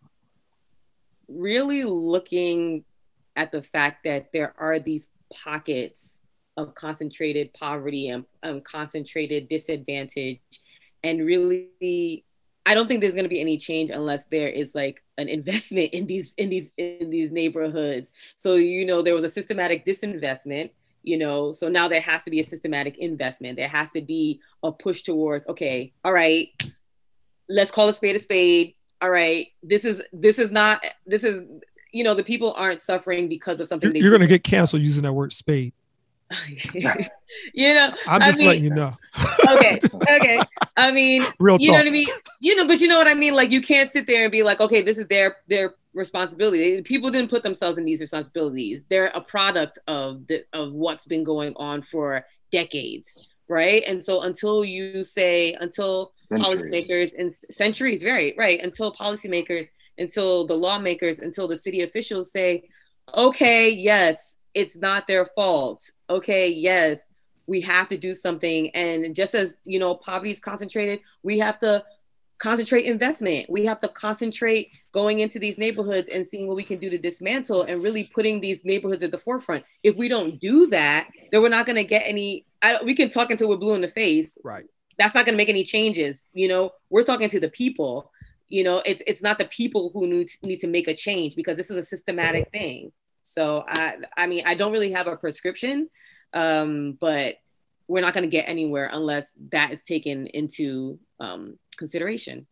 really looking at the fact that there are these pockets of concentrated poverty and concentrated disadvantage, and really I don't think there's going to be any change unless there is like an investment in these neighborhoods. So, you know, there was a systematic disinvestment, you know, so now there has to be a systematic investment. There has to be a push towards, okay, all right, let's call a spade a spade. All right, this is, you know, the people aren't suffering because of something. You're going to get canceled using that word spade. You know, I'm just letting you know. Okay. I mean, real talk. You know what I mean? You know, but you know what I mean? Like, you can't sit there and be like, okay, this is their responsibility. People didn't put themselves in these responsibilities. They're a product of what's been going on for decades, right? And so until policymakers and centuries, right, until policymakers, until the lawmakers, until the city officials say, okay, yes, it's not their fault. Okay, yes, we have to do something. And just as, you know, poverty is concentrated, we have to concentrate investment. We have to concentrate going into these neighborhoods and seeing what we can do to dismantle and really putting these neighborhoods at the forefront. If we don't do that, then we're not going to get any, we can talk until we're blue in the face. Right. That's not going to make any changes. You know, we're talking to the people. You know, it's not the people who need to make a change, because this is a systematic thing. So I mean, I don't really have a prescription, but we're not going to get anywhere unless that is taken into consideration.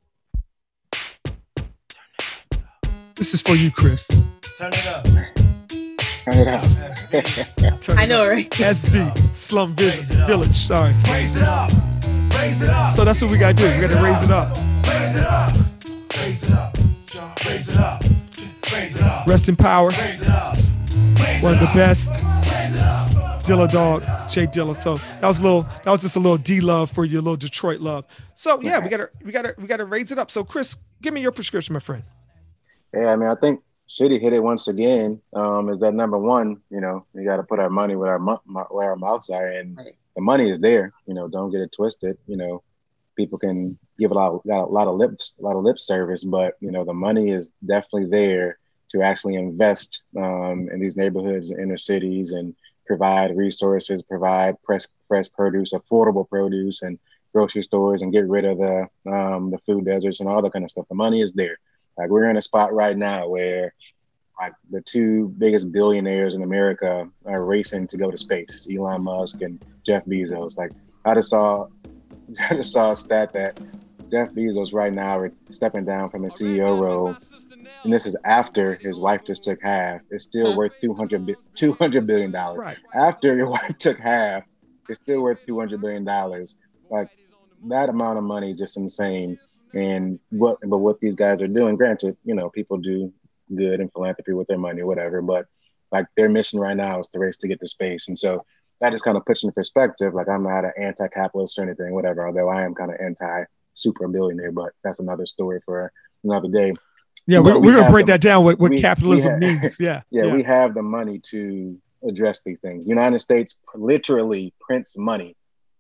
This is for you, Chris. Turn it up. Turn it up. Turn I it know, up. right? SV, Slum Village. Sorry. Raise it up. Raise it up. So that's what we got to do. We got to raise it up. Raise it up. Raise it up. Raise it up. Raise it up. Rest in power. Raise it up. One of the best. Dilla Dog, Jay Dilla. So that was just a little D love for you, a little Detroit love. So yeah, we gotta raise it up. So Chris, give me your prescription, my friend. Yeah, I mean, I think Shitty hit it once again. Is that number one? You know, we got to put our money where our mouths are, and the money is there. You know, don't get it twisted. You know, people can give a lot of lip service, but you know, the money is definitely there to actually invest in these neighborhoods and inner cities and provide resources, provide fresh produce, affordable produce, and grocery stores, and get rid of the food deserts and all that kind of stuff. The money is there. Like, we're in a spot right now where like the two biggest billionaires in America are racing to go to space, Elon Musk and Jeff Bezos. Like, I just saw a stat that Jeff Bezos right now is stepping down from the CEO role and this is after his wife just took half, it's still worth $200 billion. Right. After your wife took half, it's still worth $200 billion. Like, that amount of money is just insane. And what these guys are doing, granted, you know, people do good and philanthropy with their money or whatever, but like their mission right now is to race to get to space. And so that just kind of puts in perspective. Like, I'm not an anti-capitalist or anything, whatever, although I am kind of anti-super billionaire, but that's another story for another day. Yeah, we're going to break that down, what capitalism means. Yeah. We have the money to address these things. The United States literally prints money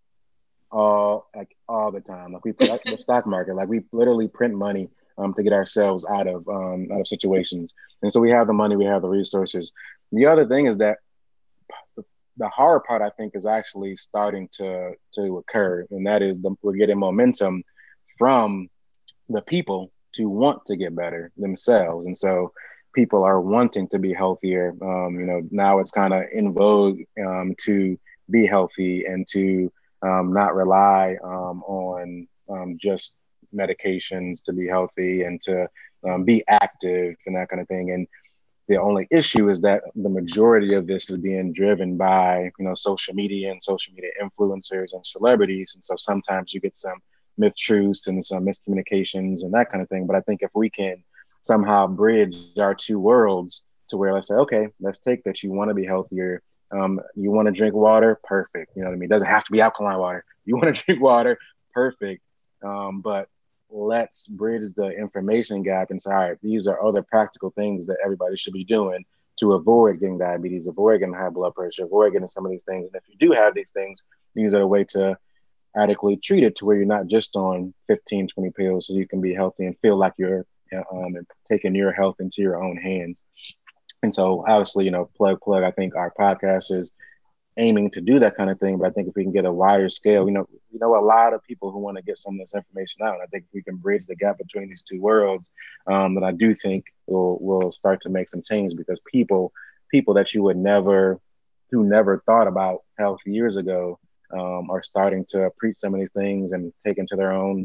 all the time. Like, we put the stock market, like, we literally print money to get ourselves out of situations. And so we have the money, we have the resources. The other thing is that the hard part, I think, is actually starting to occur, and that is we're getting momentum from the people to want to get better themselves. And so people are wanting to be healthier. You know, now it's kind of in vogue to be healthy and to not rely on just medications to be healthy, and to be active and that kind of thing. And the only issue is that the majority of this is being driven by, you know, social media and social media influencers and celebrities. And so sometimes you get some myth truths and some miscommunications and that kind of thing. But I think if we can somehow bridge our two worlds to where, let's say, okay, let's take that you want to be healthier. You want to drink water? Perfect. You know what I mean? It doesn't have to be alkaline water. You want to drink water? Perfect. But let's bridge the information gap and say, all right, these are other practical things that everybody should be doing to avoid getting diabetes, avoid getting high blood pressure, avoid getting some of these things. And if you do have these things, these are a way to adequately treat it to where you're not just on 15, 20 pills, so you can be healthy and feel like you're taking your health into your own hands. And so obviously, you know, plug, I think our podcast is aiming to do that kind of thing. But I think if we can get a wider scale, you know, a lot of people who want to get some of this information out. And I think if we can bridge the gap between these two worlds, then I do think we'll start to make some change, because people that you would who never thought about health years ago are starting to preach some of these things and take into their own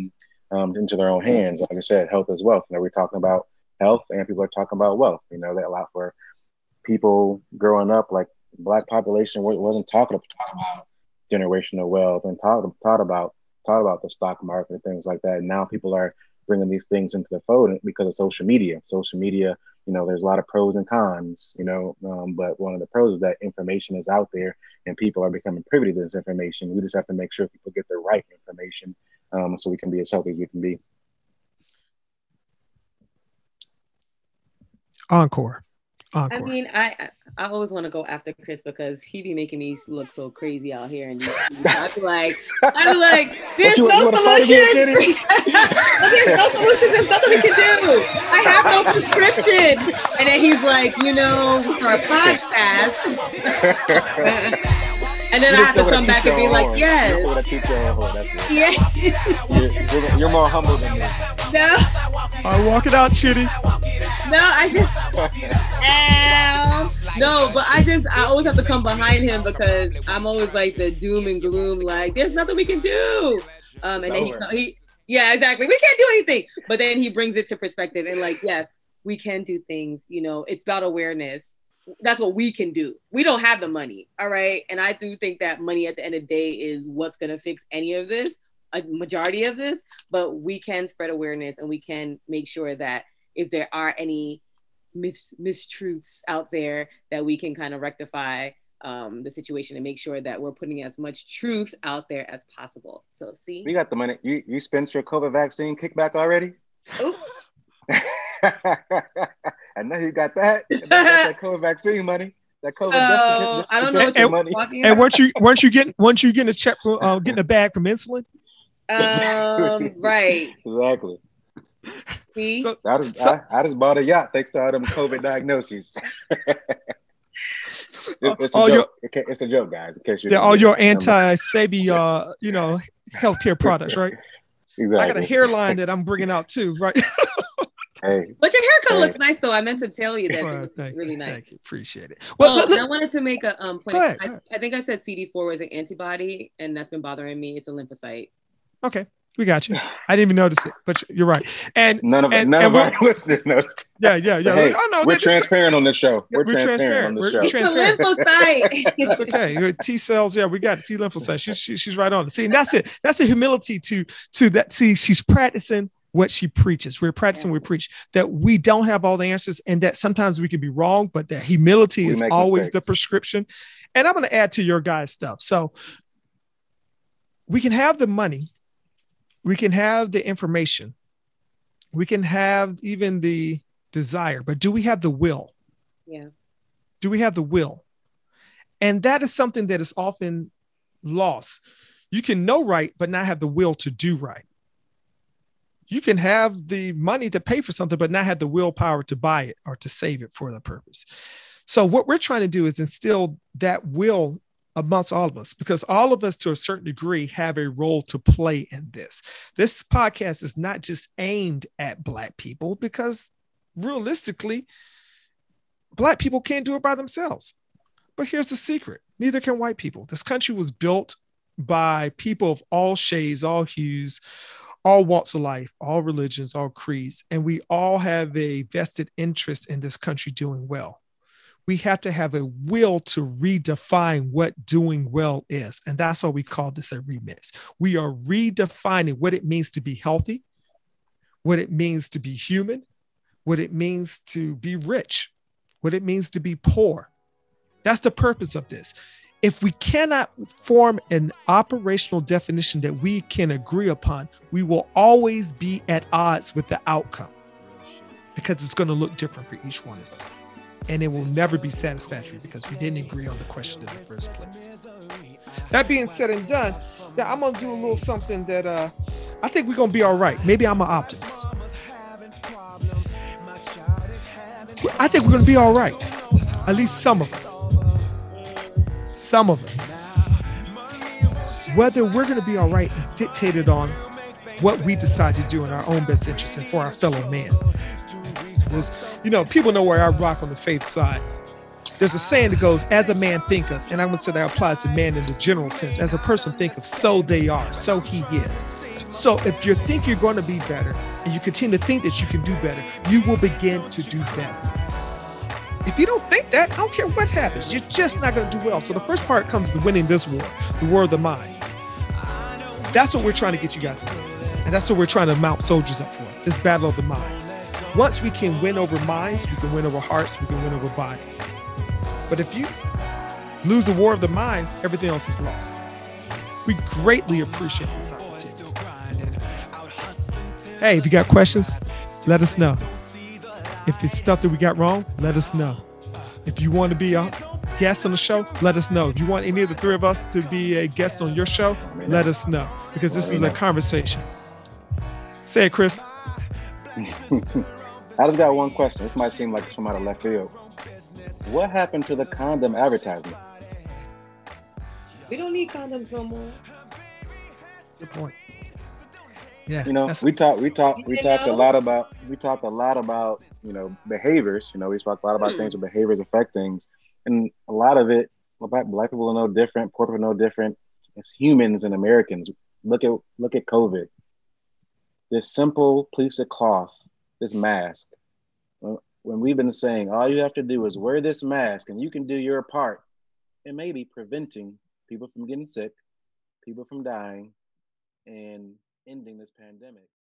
hands. Like I said, health is wealth. You know, we're talking about health and people are talking about wealth. You know, that a lot for people growing up, like Black population wasn't talking about generational wealth and taught about the stock market and things like that. And now people are bringing these things into the fold because of social media. Social media, you know, there's a lot of pros and cons, you know, but one of the pros is that information is out there and people are becoming privy to this information. We just have to make sure people get the right information so we can be as healthy as we can be. Encore. I mean, I always want to go after Chris because he be making me look so crazy out here, and I feel like there's no solution. There's no solution. There's nothing we can do. I have no prescription. And then he's like, you know, for a podcast. And then I have to come back and be like, yes. Yeah. You're more humble than me. No. I walk it out, Chitty. No, no, but I always have to come behind him because I'm always like the doom and gloom, like there's nothing we can do. And then he yeah, exactly. We can't do anything. But then he brings it to perspective and like, yes, we can do things. You know, it's about awareness. That's what we can do. We don't have the money. All right. And I do think that money at the end of the day is what's going to fix any of this, a majority of this, but we can spread awareness and we can make sure that if there are any mistruths out there that we can kind of rectify the situation and make sure that we're putting as much truth out there as possible. So see, we got the money. You spent your COVID vaccine kickback already? I know you got that. That COVID vaccine money. That COVID I don't know what you're money. And weren't you getting a check for getting a bag from insulin? Right. Exactly. See? So, I just bought a yacht thanks to all them COVID diagnoses. It's a joke. It's a joke, guys. In case they're all your anti-Sabi, healthcare products, right? Exactly. I got a hairline that I'm bringing out too, right? Hey. But your haircut looks nice, though. I meant to tell you that it was really nice. Thank you. Appreciate it. Well, I wanted to make a point. Go ahead. I think I said CD4 was an antibody, and that's been bothering me. It's a lymphocyte. Okay. We got you. I didn't even notice it, but you're right. And none of and our listeners noticed. Yeah. Hey, Oh no, we're transparent on this show. We're transparent. on this show. It's a lymphocyte. It's okay. T cells. Yeah, we got it. T lymphocytes. She's right on it. See, and that's it. That's the humility to that. See, she's practicing what she preaches. We're practicing what we preach. That we don't have all the answers, and that sometimes we can be wrong. But that humility is always the prescription. And I'm going to add to your guys' stuff. So we can have the money. We can have the information. We can have even the desire, but do we have the will? Yeah. Do we have the will? And that is something that is often lost. You can know right, but not have the will to do right. You can have the money to pay for something, but not have the willpower to buy it or to save it for the purpose. So what we're trying to do is instill that will amongst all of us, because all of us to a certain degree have a role to play in this. This podcast is not just aimed at Black people, because realistically, Black people can't do it by themselves. But here's the secret. Neither can white people. This country was built by people of all shades, all hues, all walks of life, all religions, all creeds, and we all have a vested interest in this country doing well. We have to have a will to redefine what doing well is. And that's why we call this a remix. We are redefining what it means to be healthy, what it means to be human, what it means to be rich, what it means to be poor. That's the purpose of this. If we cannot form an operational definition that we can agree upon, we will always be at odds with the outcome, because it's going to look different for each one of us. And it will never be satisfactory because we didn't agree on the question in the first place. That being said and done, I'm going to do a little something that I think we're going to be all right. Maybe I'm an optimist. I think we're going to be all right. At least some of us. Some of us. Whether we're going to be all right is dictated on what we decide to do in our own best interest and for our fellow man. There's, people know where I rock on the faith side. There's a saying that goes, as a man thinketh, and I'm going to say that applies to man in the general sense. As a person thinketh, so they are, so he is. So if you think you're going to be better and you continue to think that you can do better, you will begin to do better. If you don't think that, I don't care what happens. You're just not going to do well. So the first part comes to winning this war, the war of the mind. That's what we're trying to get you guys to do. And that's what we're trying to mount soldiers up for, this battle of the mind. Once we can win over minds, we can win over hearts, we can win over bodies. But if you lose the war of the mind, everything else is lost. We greatly appreciate this opportunity. Hey, if you got questions, let us know. If it's stuff that we got wrong, let us know. If you want to be a guest on the show, let us know. If you want any of the three of us to be a guest on your show, let us know. Because this is a conversation. Say it, Chris. I just got one question. This might seem like it's from out of left field. What happened to the condom advertisements? We don't need condoms no more. Good point. Yeah. We talked a lot about, behaviors. We talk a lot about things where behaviors affect things. And a lot of it, Black people are no different, poor people are no different. As humans and Americans, look at COVID. This simple piece of cloth, this mask, when we've been saying all you have to do is wear this mask and you can do your part, it may be preventing people from getting sick, people from dying, and ending this pandemic.